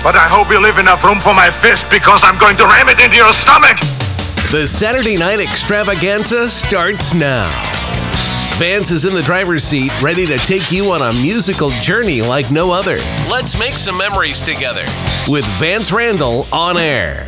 But I hope you leave enough room for my fist because I'm going to ram it into your stomach. The Saturday Night Extravaganza starts now. Vance is in the driver's seat, ready to take you on a musical journey like no other. Let's make some memories together with Vance Randall on air.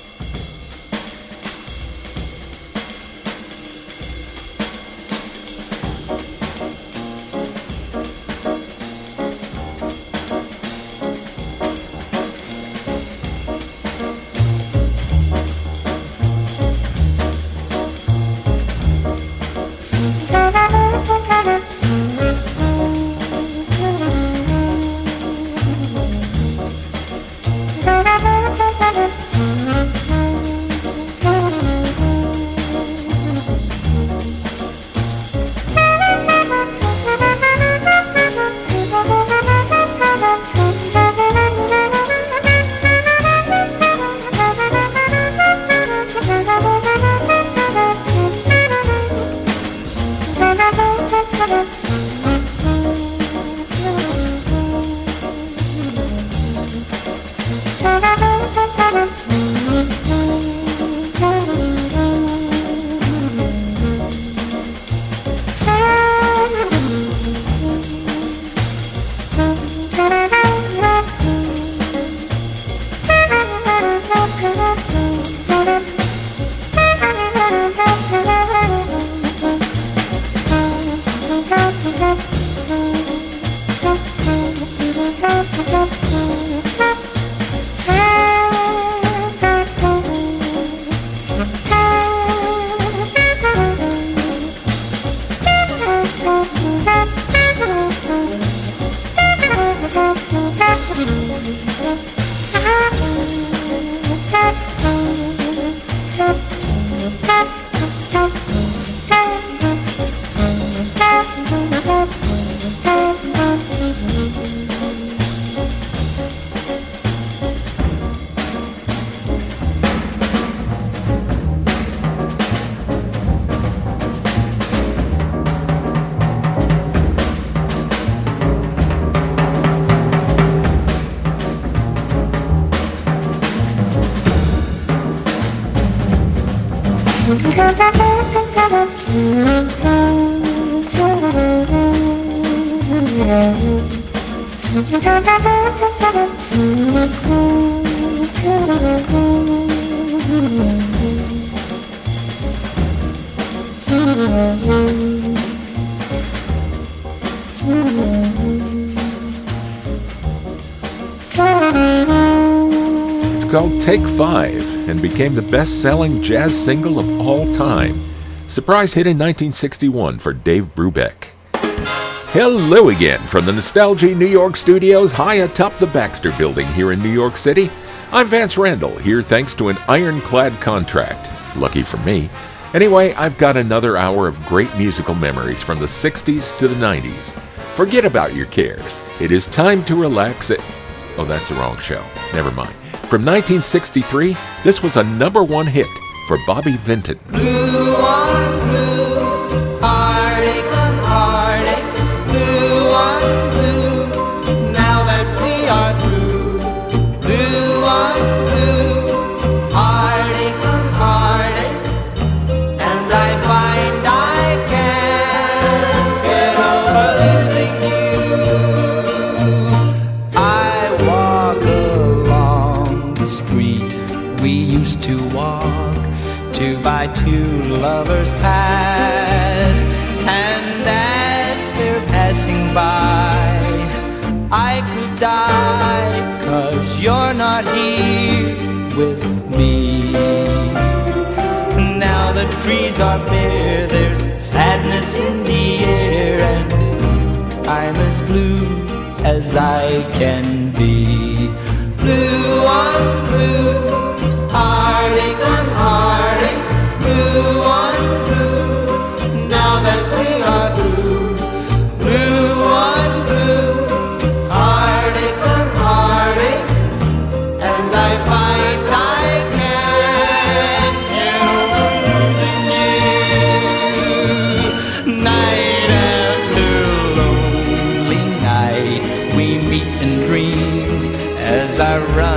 It's called Take 5 and became the best-selling jazz single of all time. Surprise hit in 1961 for Dave Brubeck. Hello again from the Nostalgia New York studios high atop the Baxter Building here in New York City. I'm Vance Randall, here thanks to an ironclad contract. Lucky for me. Anyway, I've got another hour of great musical memories from the 60s to the 90s. Forget about your cares. It is time to relax. Oh, that's the wrong show. Never mind. From 1963, this was a #1 hit for Bobby Vinton. Blue on blue, heartache on heartache, blue on blue, now that we are through. Blue on blue, heartache on heartache, and I find I can't get over losing you. I walk along the street we used to walk, 2 by 2 lovers pass, and as they're passing by, I could die, 'cause you're not here with me. Now the trees are bare, there's sadness in the air, and I'm as blue as I can be. Blue on blue, heartache on heartache, blue on blue, now that we are through. Blue on blue, heartache on heartache, and I find I can't get over losing you. Night after lonely night, we meet in dreams as I run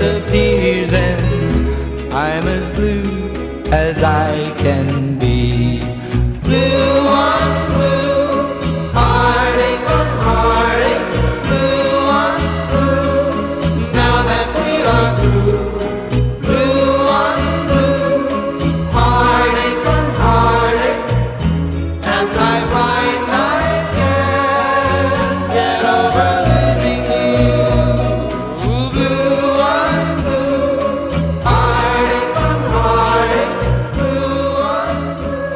disappears, and I'm as blue as I can be. Blue on blue, heartache on heartache, blue on blue, now that we are through. Blue on blue, heartache on heartache, and I find I can't get over losing you. Blue on blue, heartache on heartache, blue on blue.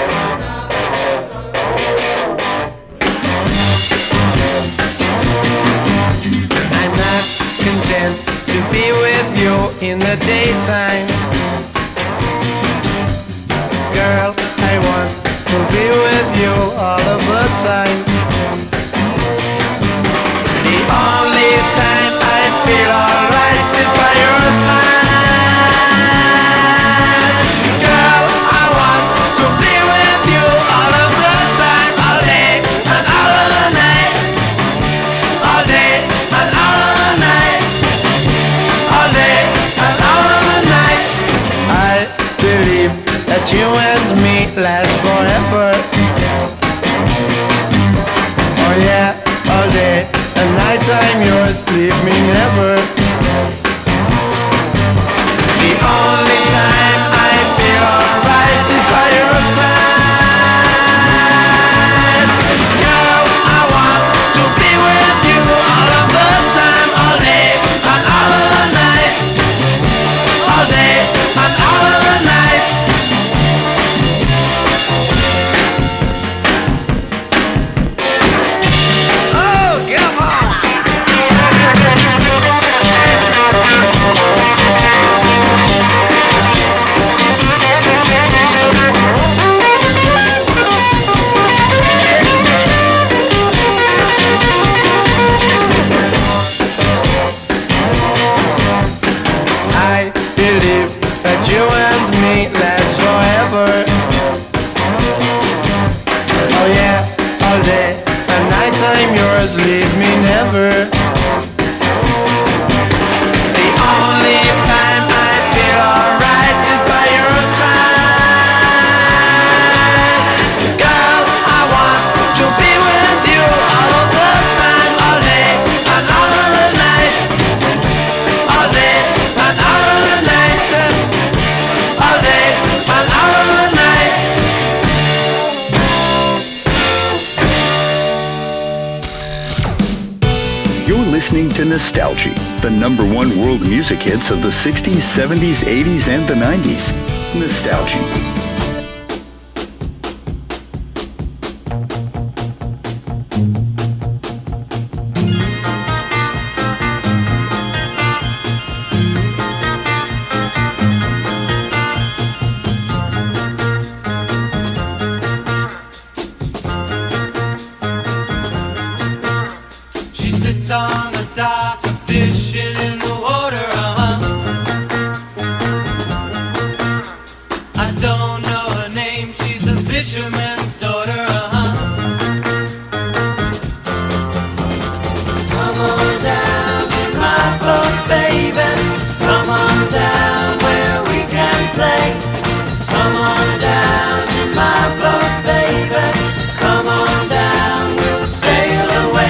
I'm not content to be with you in the daytime. Girl, I want to be with you all of the time. The only time I feel alright is by your side. Girl, I want to be with you all of the time, all day and all of the night. All day and all of the night. All day and all of the night. I believe that you and me last forever. Oh yeah, all day and night I'm yours, leave me never. The only time I feel alright is by your side. Girl, I want to be with you all of the time, all day and all of the night. All day and all of the night. Oh, come on! I believe that you and me last forever. Oh yeah, all day and night I'm yours, leave me never. The only time I feel alright is by your side. Girl, I want to be with you all of the time, all day and all of the night. All day and all of the night. All day and all of the night. You're listening to Nostalgia, the #1 world music hits of the 60s, 70s, 80s, and the 90s. Nostalgia. She sits on the dock, fishing in the water, I don't know her name, she's a fisherman's daughter, Come on down in my boat, baby. Come on down where we can play. Come on down in my boat, baby. Come on down, we'll sail away.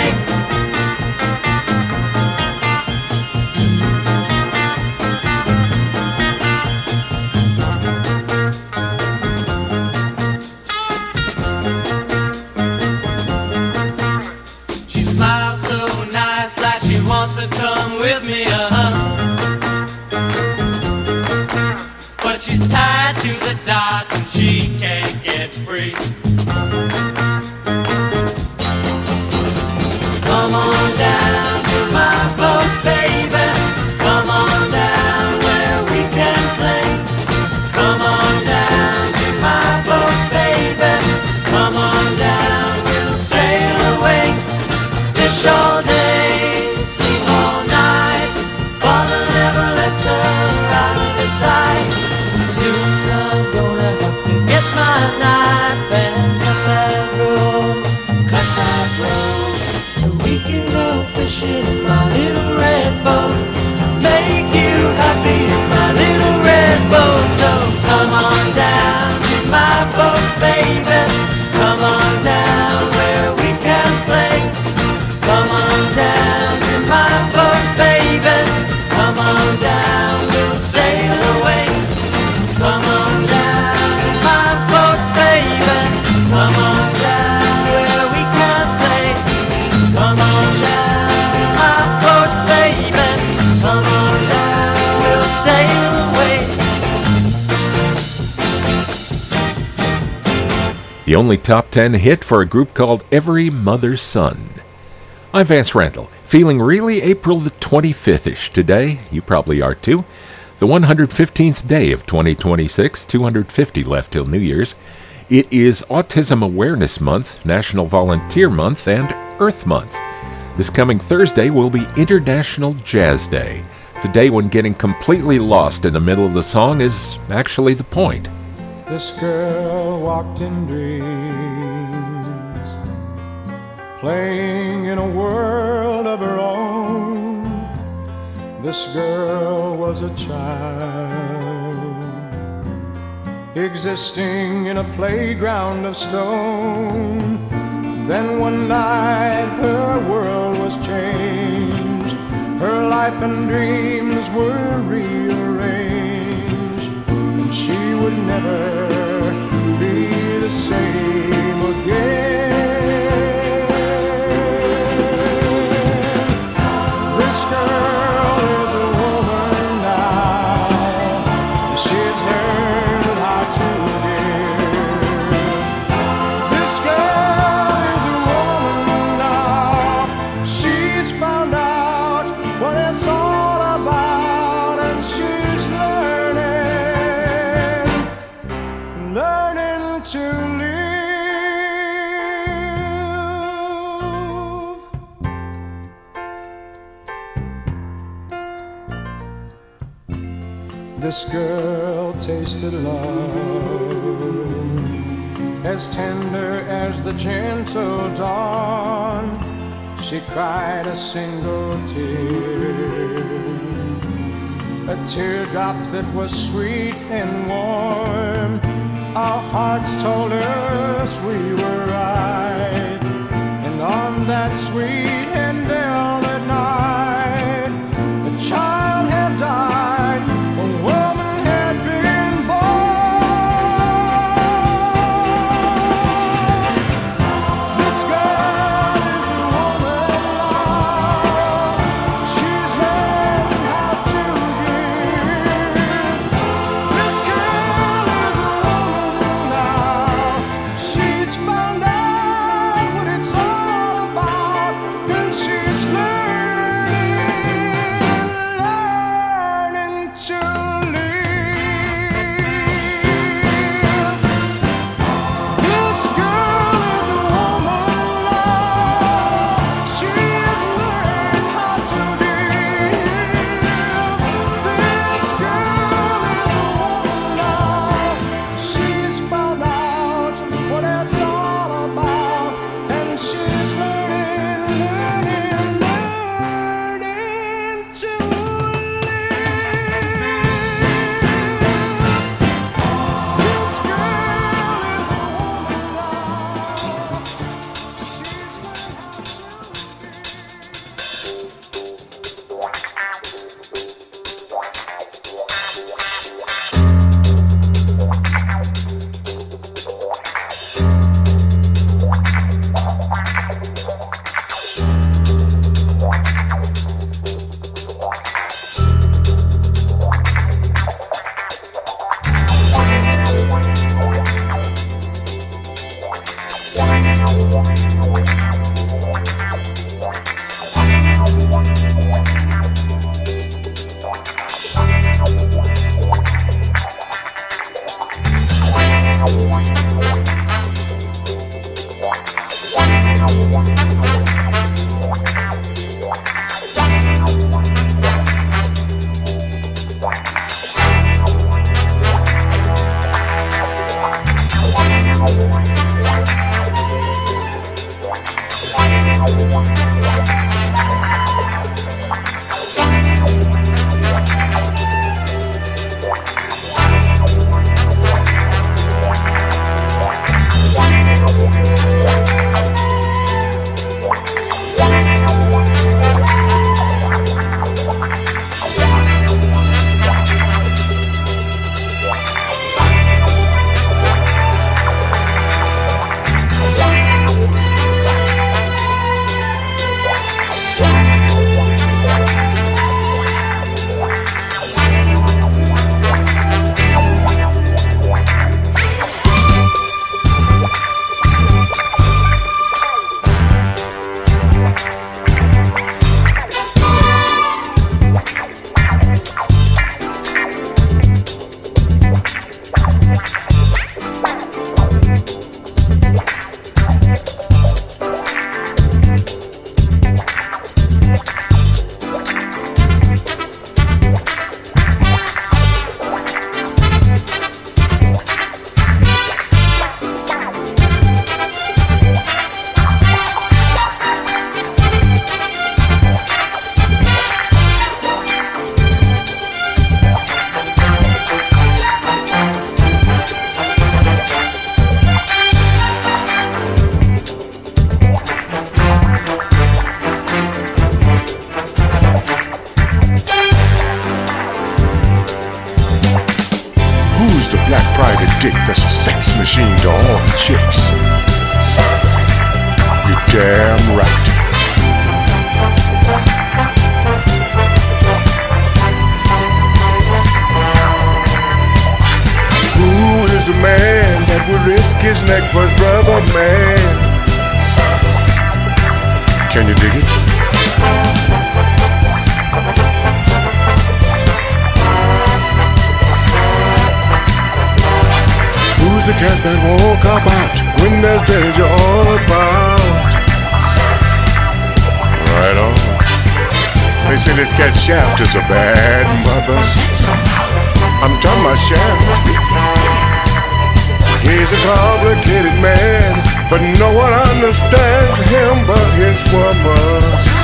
She smiles so nice, like she wants to come with me, But she's tied to the dock and she can't get free. Come on down to my boat, baby. Come on down where we can play. Come on down to my boat, baby. Come on down, we'll sail away. Fish all day, sleep all night. Father never lets her out of his sight. Soon I'm gonna have to get my knife and baby. Come on down where we can play. Come on down to my boat, baby. Come on down, we'll sail away. Come on down to my boat, baby. Come on down where we can play. Come on down to my boat, baby. Come on down, we'll sail away. The only top 10 hit for a group called Every Mother's Son. I'm Vance Randall, feeling really April the 25th-ish today. You probably are too. The 115th day of 2026, 250 left till New Year's. It is Autism Awareness Month, National Volunteer Month, and Earth Month. This coming Thursday will be International Jazz Day. It's a day when getting completely lost in the middle of the song is actually the point. This girl walked in dreams, playing in a world of her own. This girl was a child, existing in a playground of stone. Then one night her world was changed, her life and dreams were rearranged, and she would never be the same again. This girl is a woman now, she's learned how to give. This girl is a woman now, she's found out what it's all about, and she's learning to live. This girl tasted love, as tender as the gentle dawn. She cried a single tear, a teardrop that was sweet and warm. Our hearts told us we were right, and on that sweet and velvet night, the child had died, a woman had been born. This girl is a woman now, she's learned how to give. This girl is a woman now, she's found out what it's all about, and she's learning to live. This girl is a woman now, she's learned how to give. This girl is a woman now, she's found out what it's all about, and she's learning to live. This girl is a woman now, chicks. You're damn right. Who is the man that would risk his neck for his brother, man? Can you dig it? Who's the cat that won't cop out when there's danger all about? Right on. They say this cat Shaft is a bad mother. I'm talking about Shaft. He's a complicated man, but no one understands him but his woman.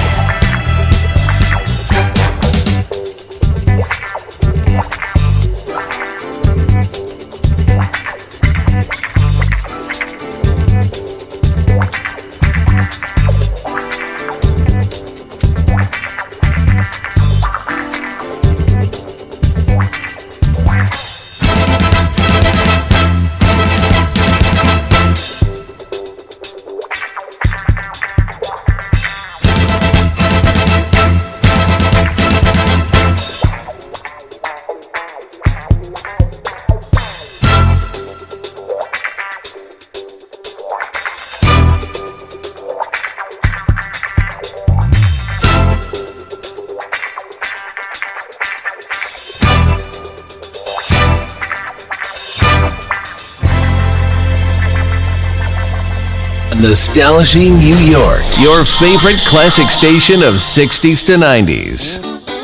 Nostalgia New York, your favorite classic station of 60s to 90s.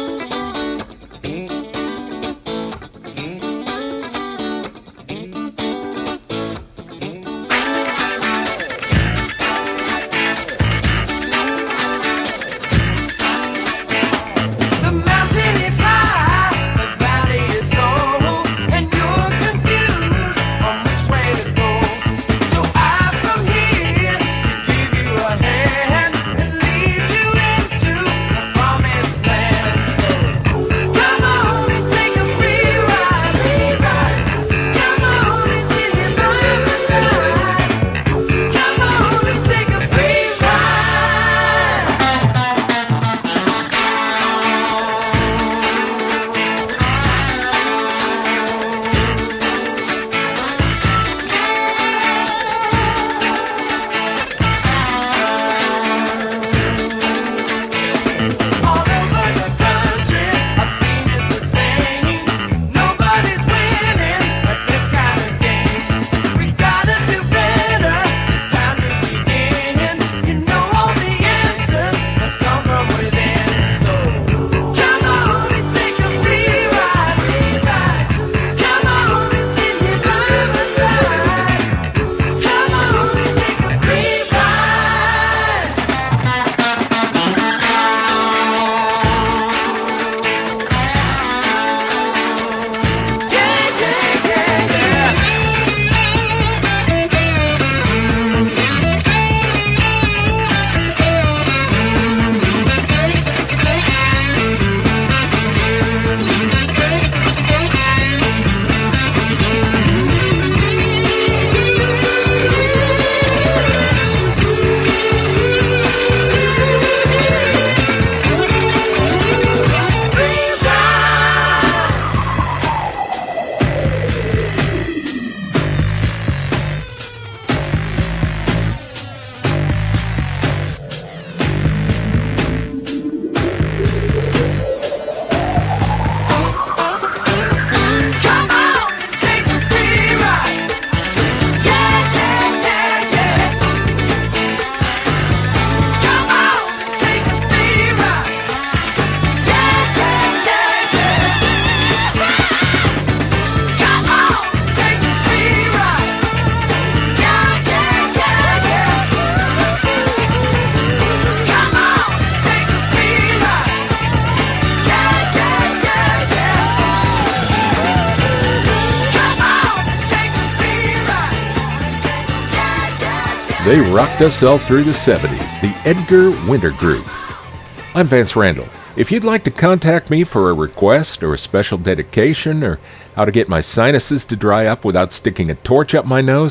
They rocked us all through the 70s, the Edgar Winter Group. I'm Vance Randall. If you'd like to contact me for a request or a special dedication or how to get my sinuses to dry up without sticking a torch up my nose,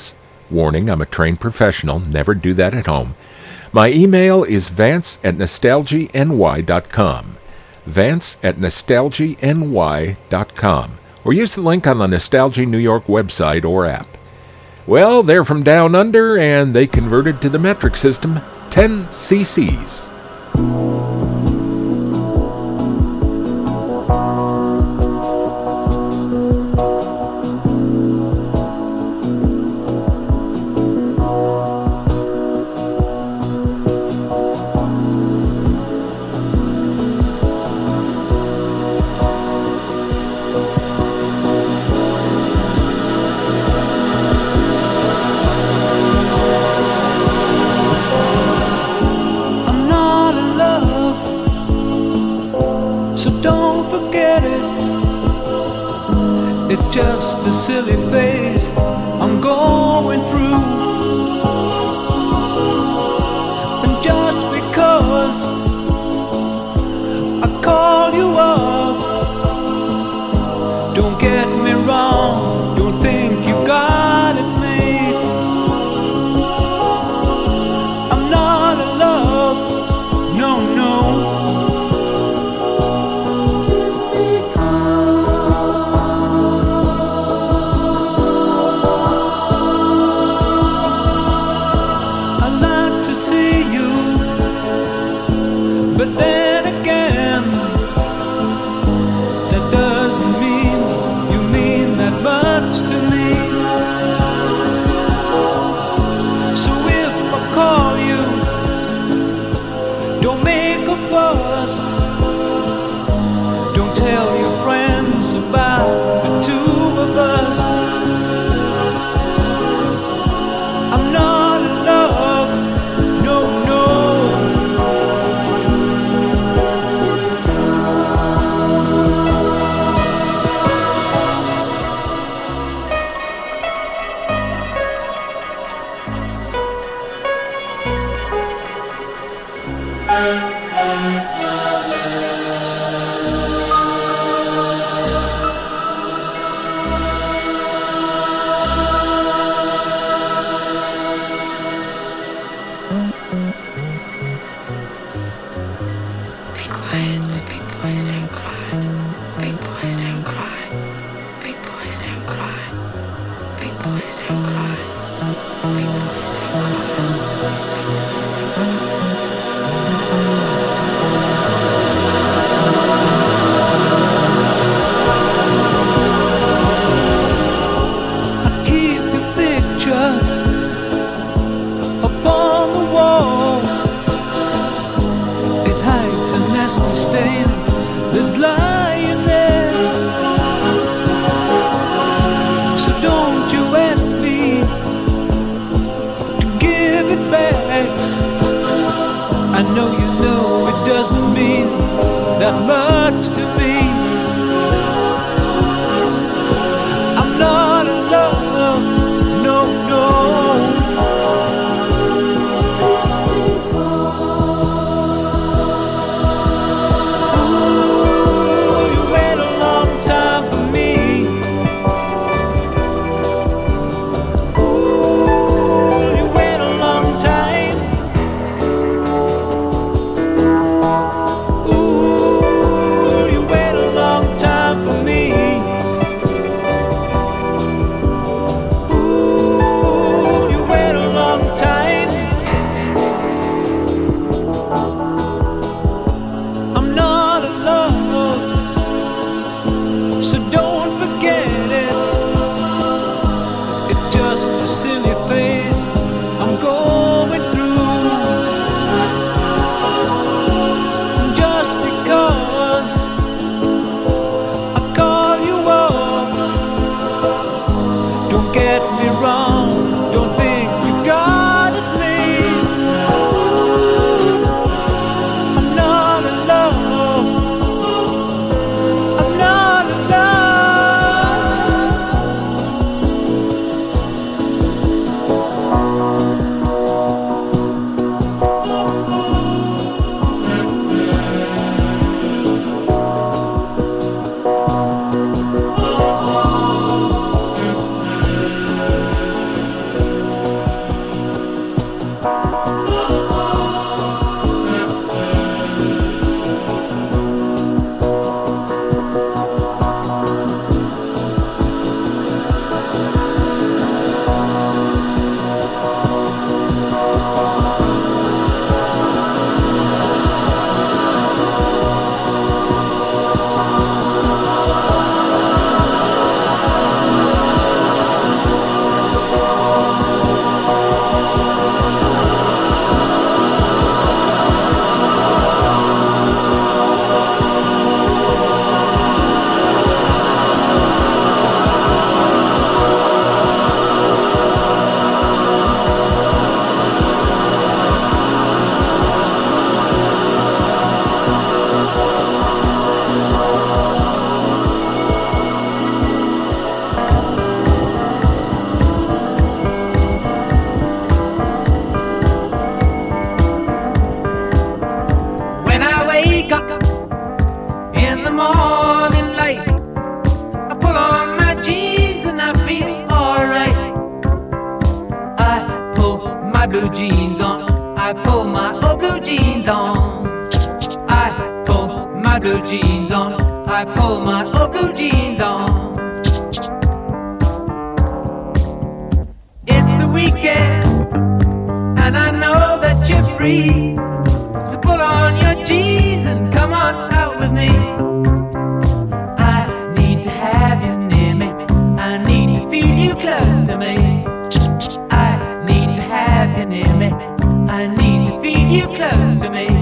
Warning, I'm a trained professional. Never do that at home. My email is vance@nostalgiany.com. Vance@nostalgiany.com. Or use the link on the Nostalgia New York website or app. Well, they're from down under, and they converted to the metric system, 10 cc's. It's just a silly phase I'm going through. And just because I call you up, don't get me wrong, don't think you got it made. I'm not in love, no, no. But then again, that doesn't mean you mean that much to me. So if I call you, don't make a fuss. Don't tell your friends about the two of us. I'm not in love, no, no. Stain that's lying there. So don't you ask me to give it back. I know you know it doesn't mean that much to me. I'm not in love, no, no. It's Ooh, you wait a long blue jeans on. I pull my old blue jeans on. I pull my blue jeans on. I pull my old blue jeans on. It's the weekend, and I know that you're free. So pull on your jeans and come on out with me. I need to have you near me. I need to feel you close to me. I need to have you near me. I need to feel you close to me.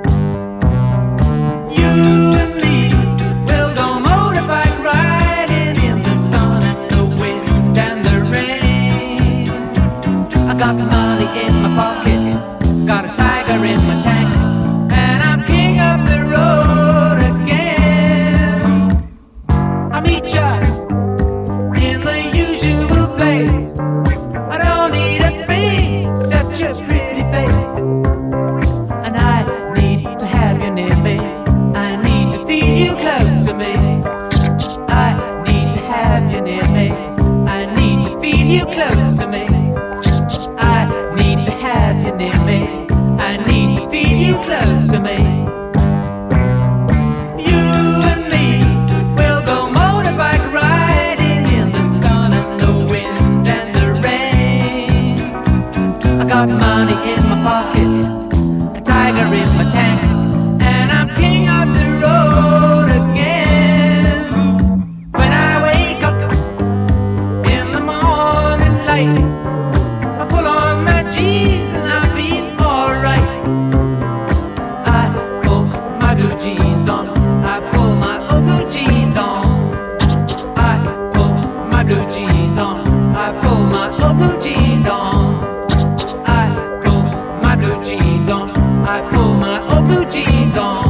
You and me will go motorbike riding in the sun and the wind and the rain. I got money in my pocket, got a tiger in my tank, and I'm king of the road again. I meet ya in the usual place. I don't need a thing except your pretty face. And I need to have you near me. I need to feel you close to me. I need to have you near me. I need to feel you close to me. I need to have you near me. I need to feel you close to me. You and me will go motorbike riding in the sun and the wind and the rain. I got money in my pocket, a tiger in my tank, and I'm king of the road again. When I wake up in the morning light, I pull on my jeans and I feel alright. I pull my blue jeans on. I pull my old blue jeans on. I pull my blue jeans on. I pull my old blue jeans on. I pull my blue jeans on. I pull my old blue jeans on.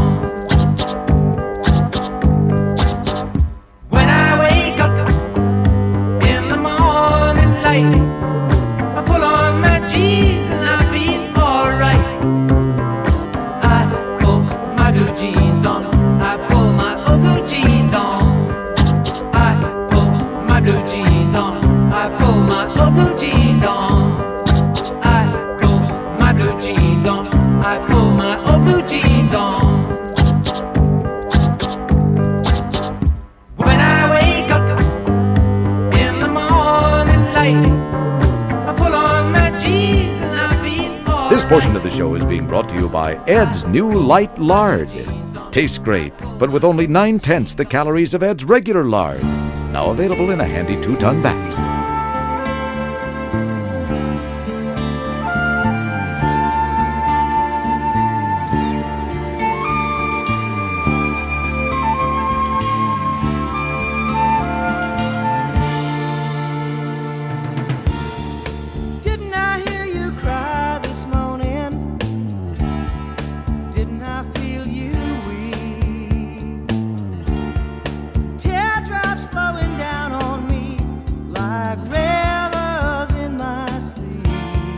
When I wake up in the morning light, I pull on my jeans and I feel alright. I pull my blue jeans on. I pull my old blue jeans on. I pull my blue jeans on. I pull my old blue jeans on. I pull my blue jeans on. I pull my old blue jeans on. When I wake up in the morning light, I pull on my jeans and I feel alright. This portion of the show is being brought to you by Ed's New Light Lard. Tastes great, but with only 9/10 the calories of Ed's regular lard. Now available in a handy 2-ton bag. Didn't I hear you cry this morning? Didn't I feel you weep? Teardrops flowing down on me like rivers in my sleep.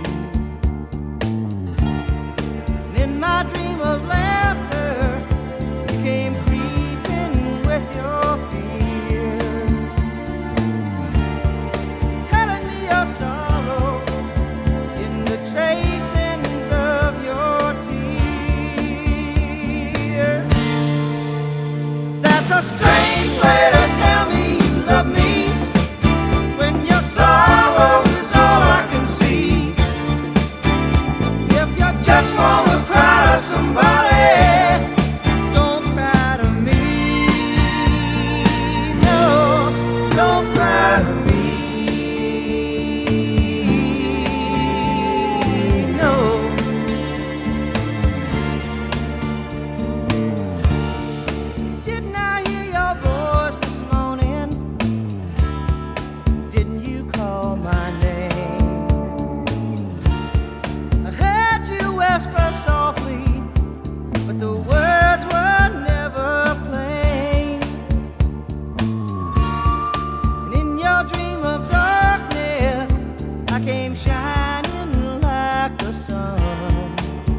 And in my dream of laughter, you came creeping with your fears, telling me your sorrow in the tracings of your tears. That's a strange way to tell me you love me, when your sorrow is all I can see. If you just wanna cry to somebody, don't cry to me. No, don't cry to me. No. Didn't I hear your voice this morning? Didn't you call my name? I heard you whisper softly, but the words were never plain. And in your dream of darkness, I came shining like the sun,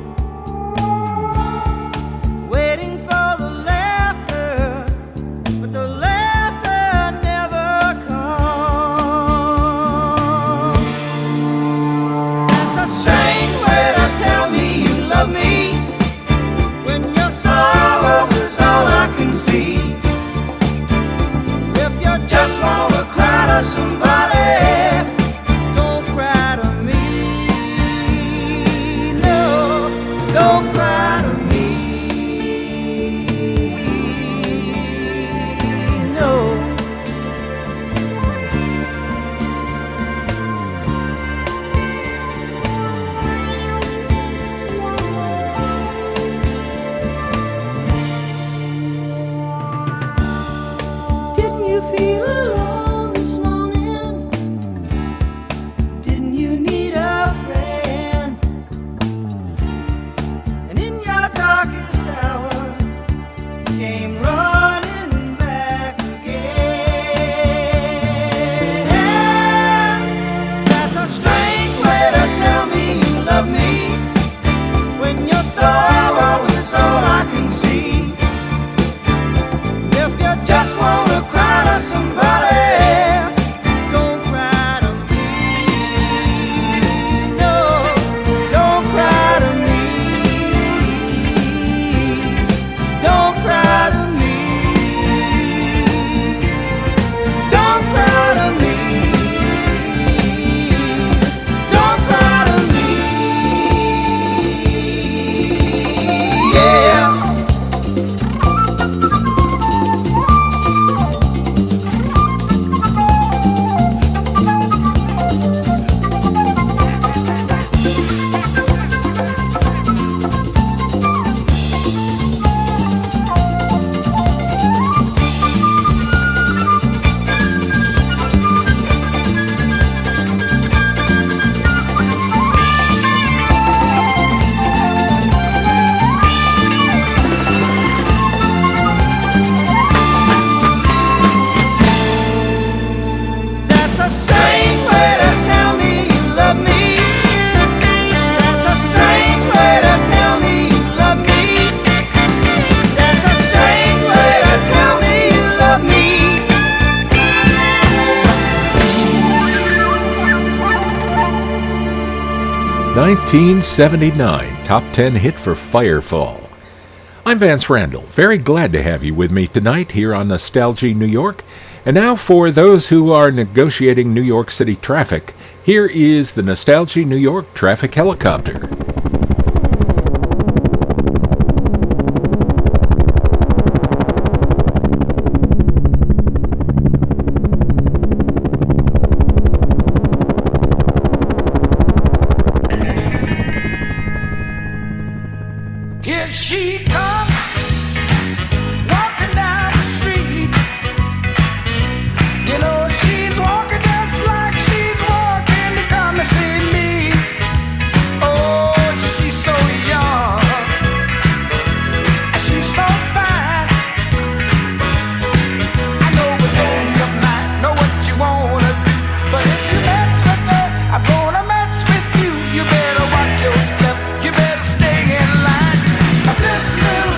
waiting for the laughter, but the laughter never comes. That's a strange just wanna cry to somebody, don't cry to me. No, don't cry to me. No. Didn't you feel alone this morning? Didn't you need a friend? And in your darkest hour, you came running back again. That's a strange way to tell me you love me, when your sorrow is all I can see. If you just wanna cry to somebody, don't cry to me. No, don't cry to me. Don't cry to me. Don't cry to me. Don't cry to me. Yeah. That's a strange way to tell me you love me. That's a strange way to tell me you love me. That's a strange way to tell me you love me. 1979 top 10 hit for Firefall. I'm Vance Randall, very glad to have you with me tonight here on Nostalgia New York. And now for those who are negotiating New York City traffic, here is the Nostalgia New York traffic helicopter. Here she comes, walking down the street. You know she's walking just like she's walking to come and see me. Oh, she's so young, and she's so fine. I know what's on your mind, know what you wanna do, but if you mess with her, I'm gonna mess with you. You better watch yourself, you better stay in line. Listen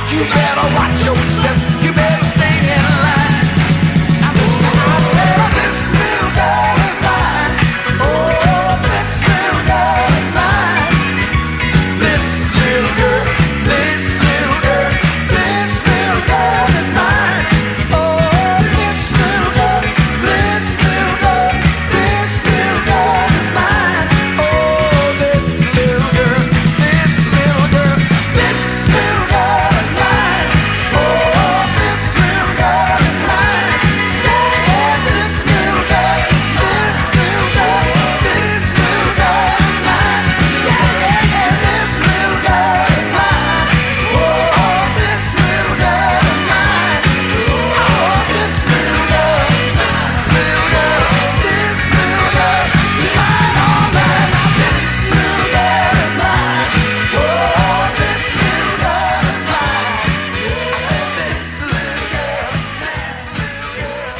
You better watch yourself. You better stay in line. I said, this little girl is mine. Oh, this little girl is mine. This little girl, this little girl, this little girl is mine. Oh, this little girl, this little girl, this little girl is mine. Oh, this little girl, this little girl, this little girl is mine. Oh, this little girl is mine. Oh, this little girl, this little girl, this little girl is mine. Yeah, this little girl is mine. Oh, this little girl is mine. Oh, this little girl, this little girl, this little girl is mine. All night long, this little girl is mine. Oh, this little girl is mine. I said, this little girl, this little girl,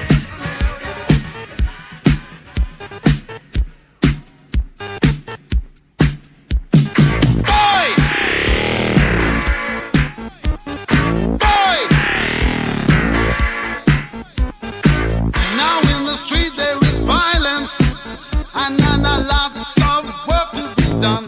Now in the street there is violence, and lots of work to be done.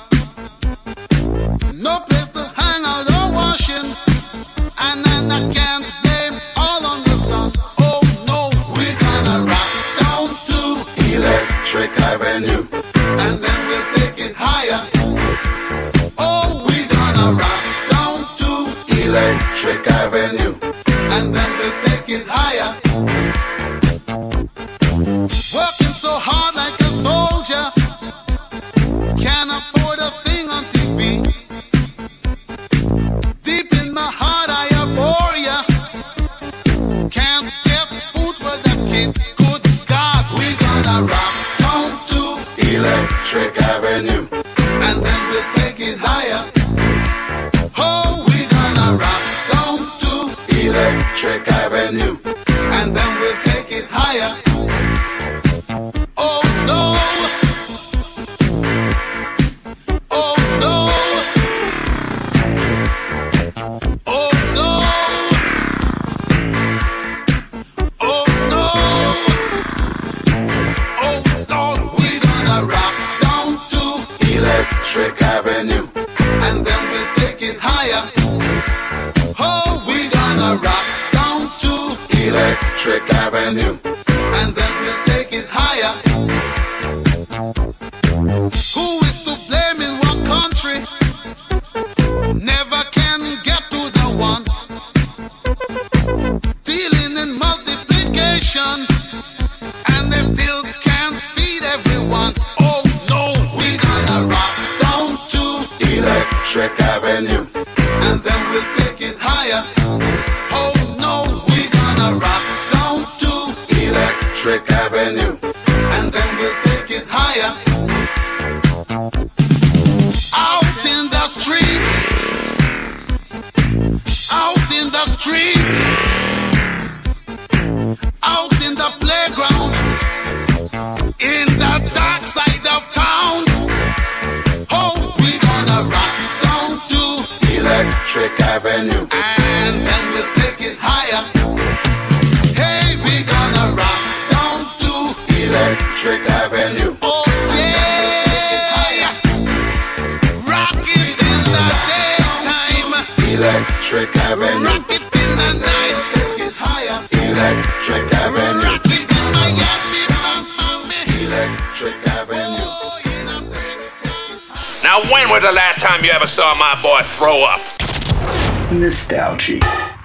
No place to hang out or washing, and I can't blame all on the sun. Oh no, we're gonna rock down to Electric Avenue, and then we'll take it higher. Oh, we're gonna rock down to Electric Avenue, and then we'll take it higher. Working so hard like a soldier, can't afford a thing on TV. Deep in my heart I abhor ya. Can't get food for them kids. Good God, we're gonna rock down to Electric Avenue, and then we'll take it higher. Oh, we're gonna rock down to Electric Avenue, and then we'll take it higher. Oh no! Oh no! Oh no! Oh no! Oh no! We're gonna rock down to Electric Avenue, and then we'll take it higher. Oh, we're gonna rock down to Electric Avenue, and then we'll take it higher. Who is to blame in what country? Never can get to the one. Dealing in multiplication, and they still can't feed everyone. Oh no, we're gonna rock down to Electric Avenue, and then we'll take it higher. Oh no, we're gonna rock down to Electric Avenue, and then we'll take it higher. Out in the street, out in the street, out in the playground, in the dark side of town. Oh, we're gonna rock down to Electric Avenue, and then we'll take it higher. Hey, we're gonna rock down to Electric Avenue. Oh yeah, rock it in the daytime, Electric Avenue. Rock it in the night, take it higher, Electric Avenue. Rock it in Miami, Electric Avenue. Now, when was the last time you ever saw my boy throw up? Nostalgia.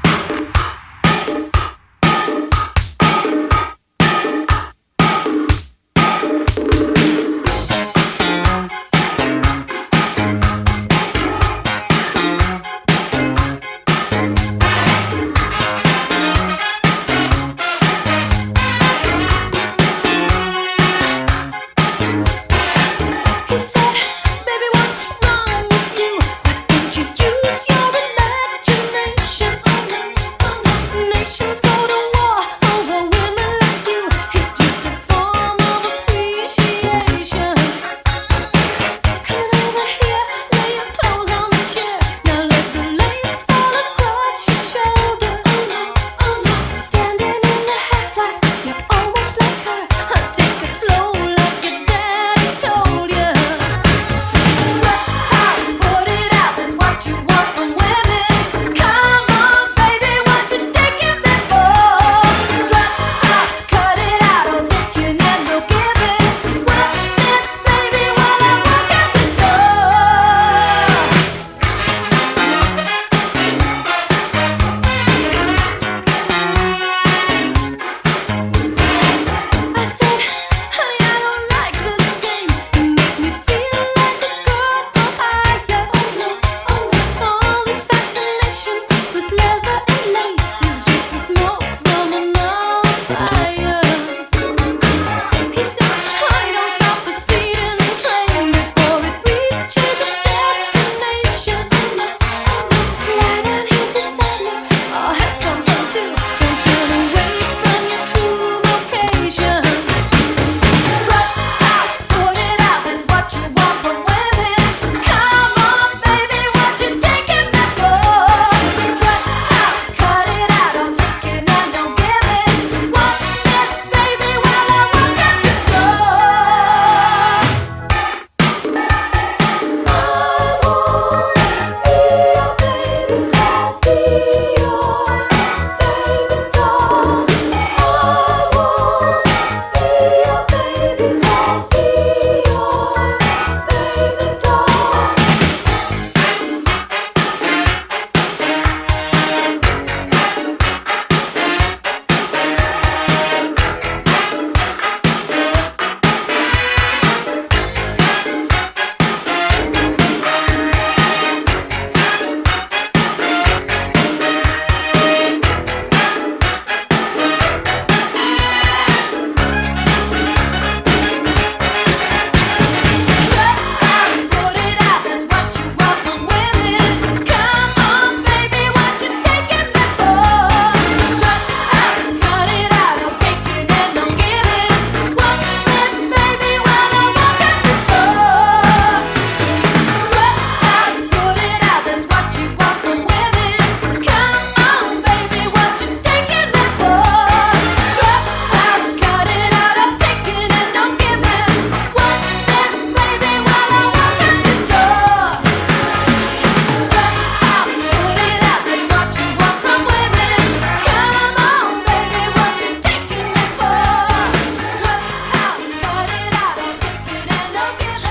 He said, baby, what's wrong with you? Why don't you use your imagination?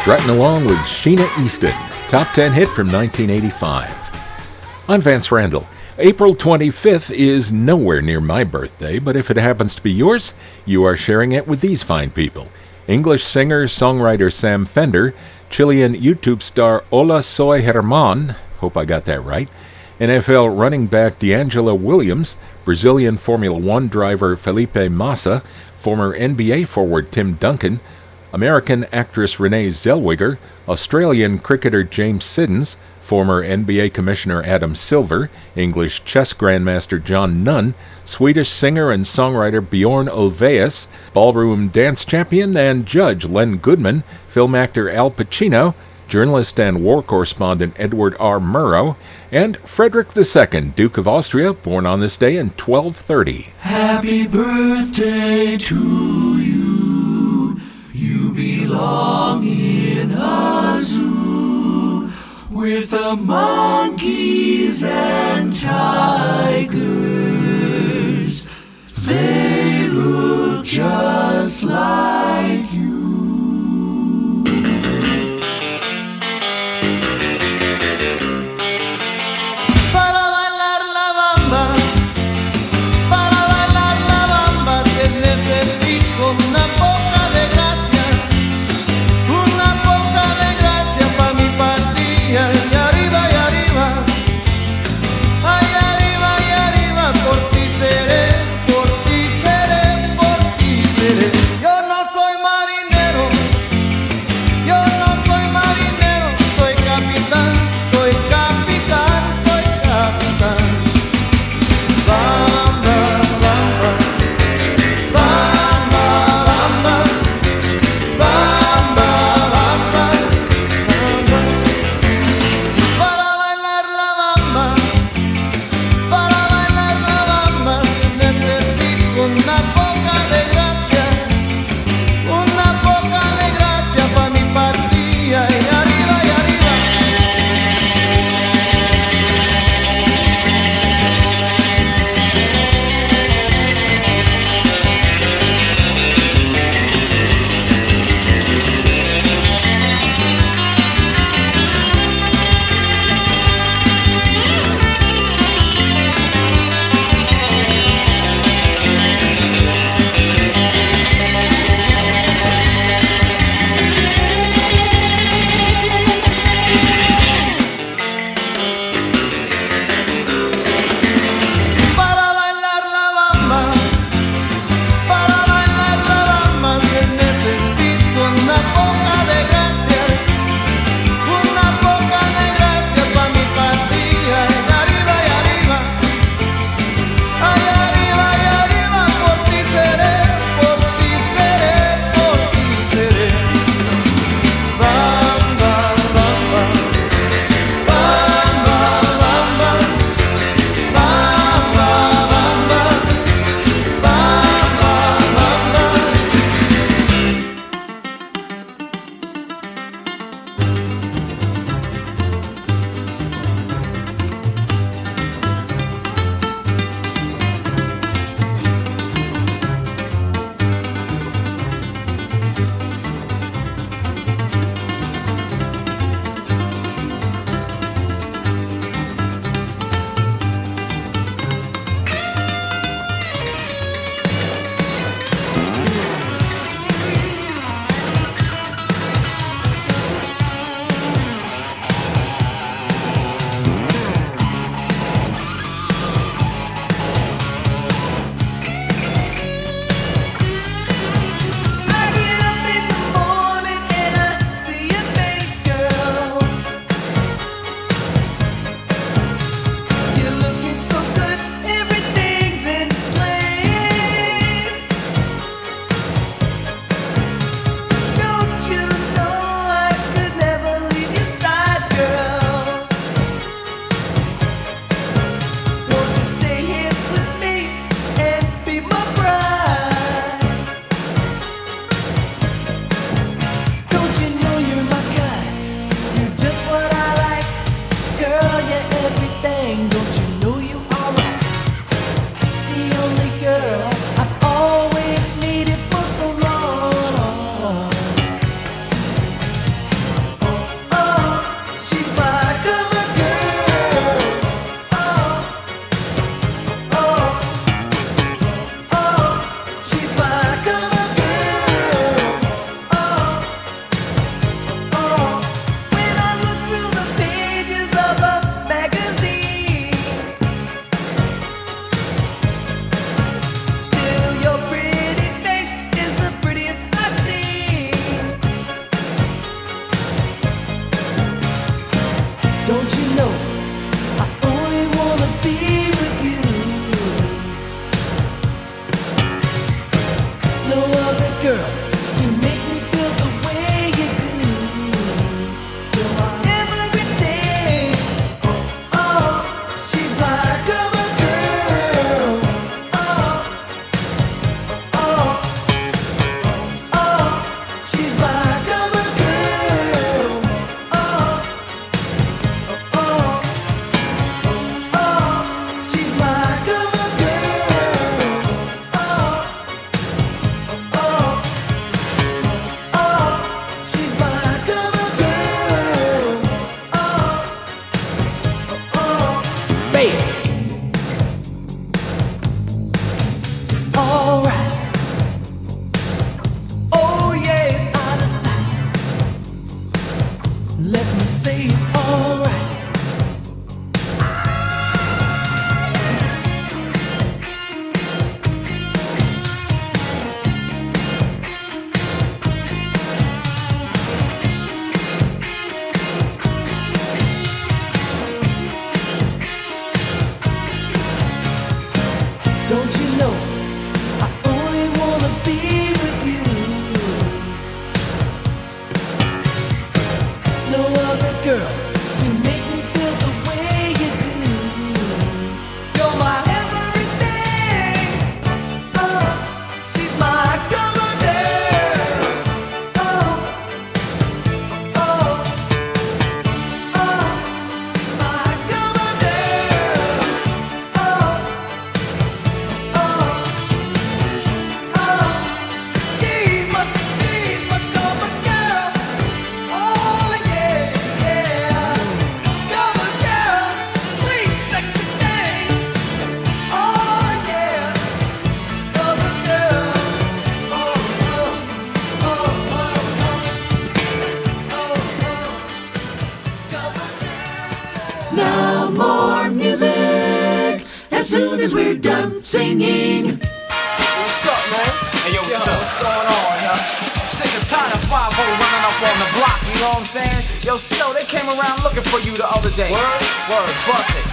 strutting along with Sheena Easton, top 10 hit from 1985. I'm Vance Randall. April 25th is nowhere near my birthday, but if it happens to be yours, you are sharing it with these fine people. English singer-songwriter Sam Fender, Chilean YouTube star Hola Soy Germán, hope I got that right, NFL running back D'Angelo Williams, Brazilian Formula One driver Felipe Massa, former NBA forward Tim Duncan, American actress Renee Zellweger, Australian cricketer James Siddons, former NBA Commissioner Adam Silver, English chess grandmaster John Nunn, Swedish singer and songwriter Bjorn Ulvaeus, ballroom dance champion and judge Len Goodman, film actor Al Pacino, journalist and war correspondent Edward R. Murrow, and Frederick II, Duke of Austria, born on this day in 1230. Happy birthday to you. You belong in a zoo with the monkeys and tigers. They look just like you. Yo no know I only wanna be with you. No other girl can make me feel the way you do. You're my everything. Oh, she's my cover girl. Oh, oh, oh, she's my cover girl. Oh, oh, oh, she's my cover girl. Oh yeah, yeah, cover girl, sweet sexy thing. Oh yeah, cover girl. Oh, oh, oh, Now more music as soon as we're done singing. What's up, man? Hey, yo, what's going on, yo? I'm sick and tired of 5-0 running up on the block, you know what I'm saying? Yo, still, they came around looking for you the other day. Word, bust it.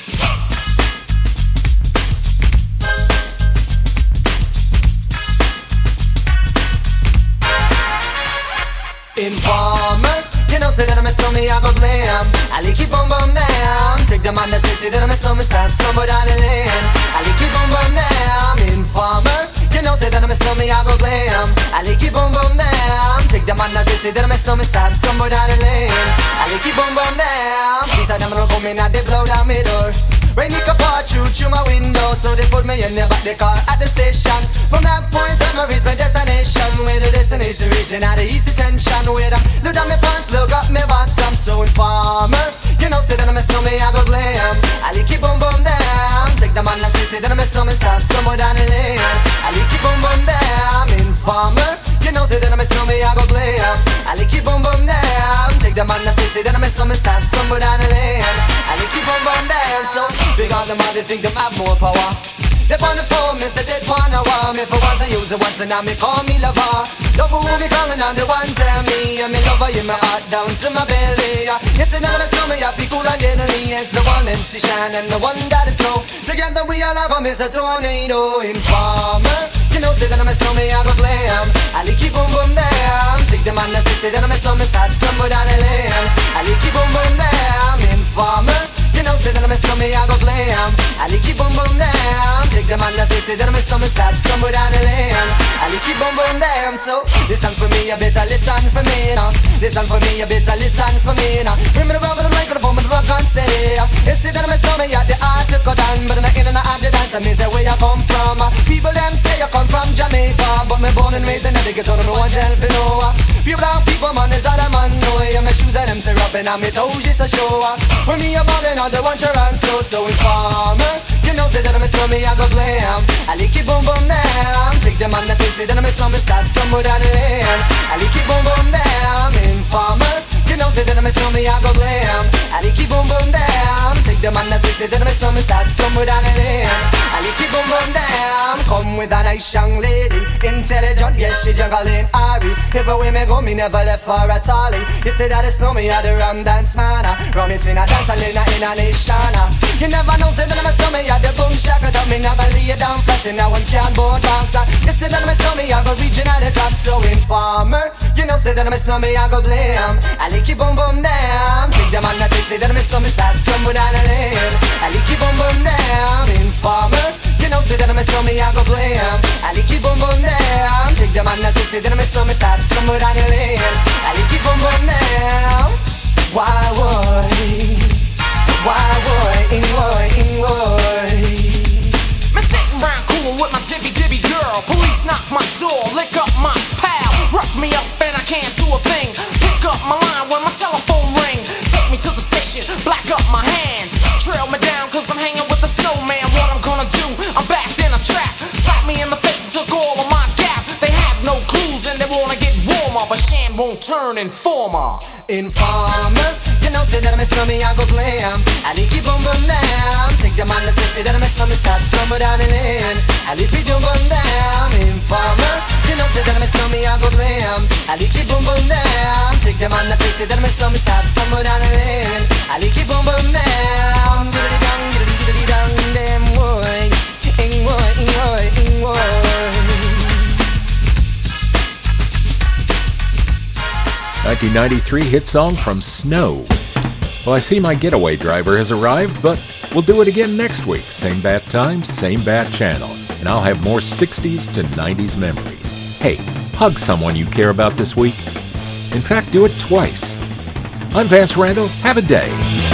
Informer, you know, say that I'm a snowman, I go blam. I like keep on bum down. Take the man that say that I'm a snowman, stab somebody down the lane. I like keep on bum down. Informer, you know, say that I'm a snowman, I go blam. I like keep on bum down. Take the man that say that I'm a snowman, stab somebody down the lane. I like keep on bum down. These are them who come in and they blow down my door. Rain it can pour through my window, so they put me in the back the car at the station. From that point on, I reach my destination. Where the destination region at the east detention. Where I look down my pants, look up my bottom. So informer, you know, say that I'm a snowman, I go glam. I like keep on bum down. Take the man that say that I'm a snowman, stab somewhere down the lane. I like keep on bum down. Informer, you know, say that I'm a snowman, I go glam. I like keep on bum down. Take the man that say that I'm a snowman, stab somewhere down the lane. I like keep on bum down. So big on them all, they think them have more power. They on the phone, me say they wanna want me. For once I use it once and now me call me lover. Love who me calling on the one tell me. And me lover in my heart down to my belly. Yes, and now I know me I feel cool and deadly. It's the one MC Shine and the one that is snow. Together we all have a Mr. Tornado. Informer, you know say that I'm a snowman, I go glam. I like keep on boom down. Take the man that say that I'm a snowman, stab somewhere down the lane. I like keep on boom down. Informer, you know say that I'm a snowman, I go glam. I like keep on boom down. Take the man that say that I'm a snowman, stab somewhere down the lane. I like keep on boom down. So listen for me, you better listen for me now. Listen for me, you better listen for me now. Bring me the rubber, the microphone, the rock and steady. You say that I'm a snowman, yeah, the art to cut down. But I'm not in and out the dance, I mean say where you come from. People them say you come from Jamaica, but me born and raised in the ghetto, don't know what jail for no. Pure brown people, man, is all a man know. Yeah, my shoes and them tear up and my toes just a show. When me a ballin' on the one you run so informer, you know say that I'm a snowman, I go glam. I like keep boom boom down. Take the man that say that I'm a snowman, stab somewhere down the lane. I like keep boom boom down. Informer, you know say that I'm a snowman, I go glam. I like keep boom boom down. Take the man that say that I'm a snowman, stab somewhere down the lane. I like keep boom boom down. Come with a nice young lady, intelligent, yes she juggling Ari. Everywhere me go, me never left for a tally. You say that it's snowman, you're the rum dance man. Rum it in a dance, in a nation. You never know, say that I'm a snowman, you're the boom shaka. Don't me never lay it down flat, and now I'm can't board bounce. You say that I'm a snowman, I go reaching at the top. So informer, you know say that I'm a snowman, I go glam. I like keep boom boom down. Take the man that say that I'm a snowman, stab somewhere down the lane. I like keep boom boom down. Informer, you know say that I'm a snowman, I go glam. I like keep boom boom down. Take the man that say that I'm a snowman, stab somewhere down the lane. I like keep boom boom down. Why Me sitting round cool with my dibby girl. Police knock my door, lick up my pal. Rough me up and I can't do a thing. Pick up my line when my telephone ring. Take me to the station, black up my hands. Trail me down cause I'm hanging with the snowman. What I'm gonna do, I'm back in a trap. Slap me in the face and took all of my gap. They have no clues and they wanna get warmer, but Shan won't turn informer. Informer, you know say that I'm a snowman, I go glam. I like keep on boom down. Take the man that say that I'm a snowman, stab somewhere down the lane. I like keep on boom down. Informer, you know say that I'm a snowman, I go glam. I like keep on boom down. Take the man that say that I'm a snowman, stab somewhere down the lane. I like keep on boom down. Diddly dong, diddly diddly dong, damn boy, boy. 1993 hit song from Snow. Well, I see my getaway driver has arrived, but we'll do it again next week. Same bat time, same bat channel. And I'll have more 60s to 90s memories. Hey, hug someone you care about this week. In fact, do it twice. I'm Vance Randall. Have a day.